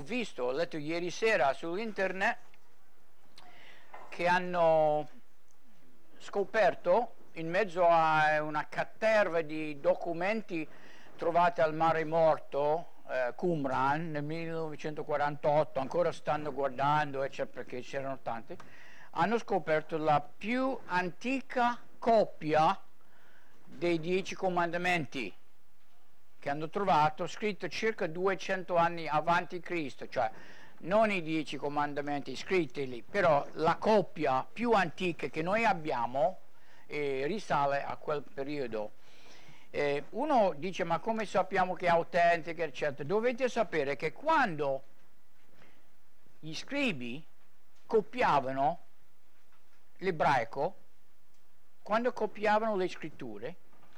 ho letto ieri sera su internet che hanno scoperto in mezzo a una caterva di documenti trovati al Mare Morto, Qumran, nel 1948, ancora stanno guardando, perché c'erano tanti, hanno scoperto la più antica copia dei 10 comandamenti che hanno trovato, scritto circa 200 anni avanti Cristo, cioè non i 10 comandamenti scritti lì, però la copia più antica che noi abbiamo risale a quel periodo. Uno dice: ma come sappiamo che è autentica, eccetera? Dovete sapere che quando gli scribi copiavano l'ebraico, quando copiavano le scritture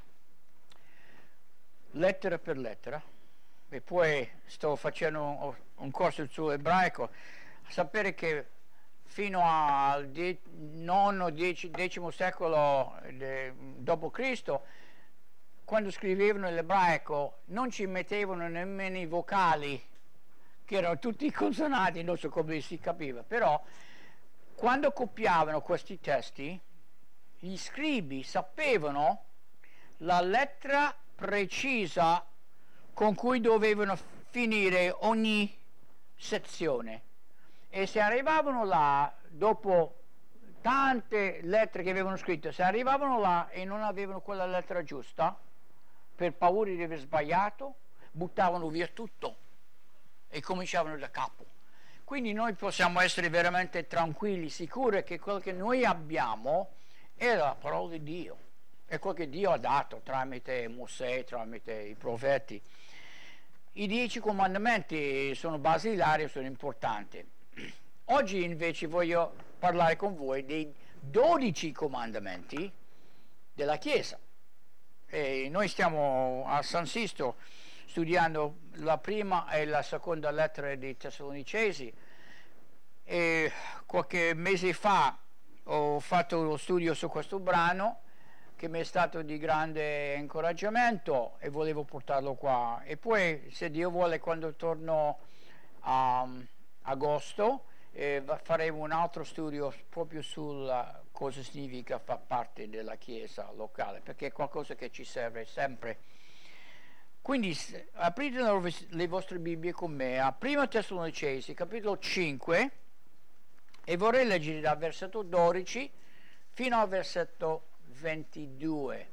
lettera per lettera, e poi sto facendo un corso sull'ebraico, sapere che fino al IX-X secolo d.C., quando scrivevano l'ebraico non ci mettevano nemmeno i vocali, che erano tutti consonanti, non so come si capiva, però quando copiavano questi testi gli scribi sapevano la lettera precisa con cui dovevano finire ogni sezione, e se arrivavano là dopo tante lettere che avevano scritto, se arrivavano là e non avevano quella lettera giusta, per paura di aver sbagliato, buttavano via tutto e cominciavano da capo. Quindi noi possiamo essere veramente tranquilli, sicuri che quello che noi abbiamo è la parola di Dio, è quello che Dio ha dato tramite Mosè, tramite i profeti. I 10 comandamenti sono basilari, sono importanti. Oggi invece voglio parlare con voi dei 12 comandamenti della Chiesa. E noi stiamo a San Sisto studiando la prima e la seconda lettera dei Tessalonicesi, e qualche mese fa ho fatto lo studio su questo brano che mi è stato di grande incoraggiamento e volevo portarlo qua, e poi se Dio vuole quando torno a agosto faremo un altro studio proprio sul cosa significa far parte della Chiesa locale, perché è qualcosa che ci serve sempre. Quindi aprite le vostre Bibbie con me a 1 Tessalonicesi capitolo 5, e vorrei leggere dal versetto 12 fino al versetto 22.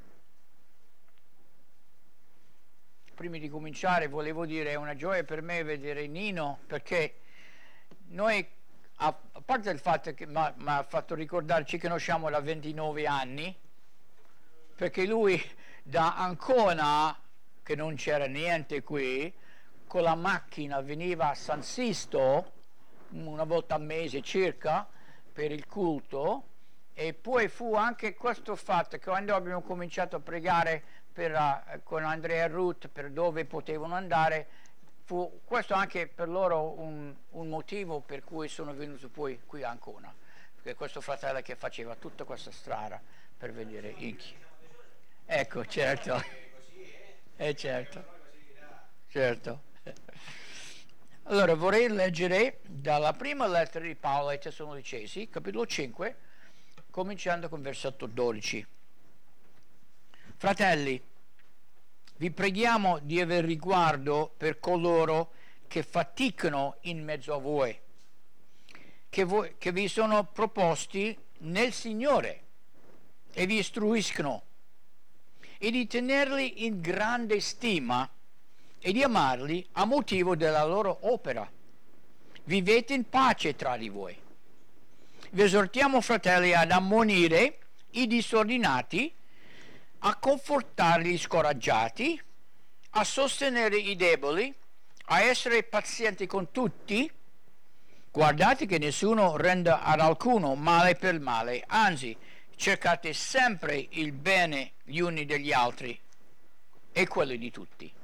Prima di cominciare volevo dire, è una gioia per me vedere Nino, perché noi, a parte il fatto che mi ha fatto ricordare, ci conosciamo da 29 anni, perché lui da Ancona, che non c'era niente qui, con la macchina veniva a San Sisto una volta al mese circa per il culto, e poi fu anche questo fatto che quando abbiamo cominciato a pregare con Andrea e Ruth per dove potevano andare, fu questo anche per loro un motivo per cui sono venuto poi qui a Ancona, perché questo fratello che faceva tutta questa strada per vedere Inchi. Ecco, certo, certo. Allora vorrei leggere dalla prima lettera di Paolo ai Tessalonicesi, capitolo 5, cominciando con versetto 12. Fratelli, vi preghiamo di aver riguardo per coloro che faticano in mezzo a voi, che vi sono proposti nel Signore e vi istruiscono, e di tenerli in grande stima e di amarli a motivo della loro opera. Vivete in pace tra di voi. Vi esortiamo, fratelli, ad ammonire i disordinati, a confortare gli scoraggiati, a sostenere i deboli, a essere pazienti con tutti. Guardate che nessuno renda ad alcuno male per male, anzi cercate sempre il bene gli uni degli altri e quello di tutti.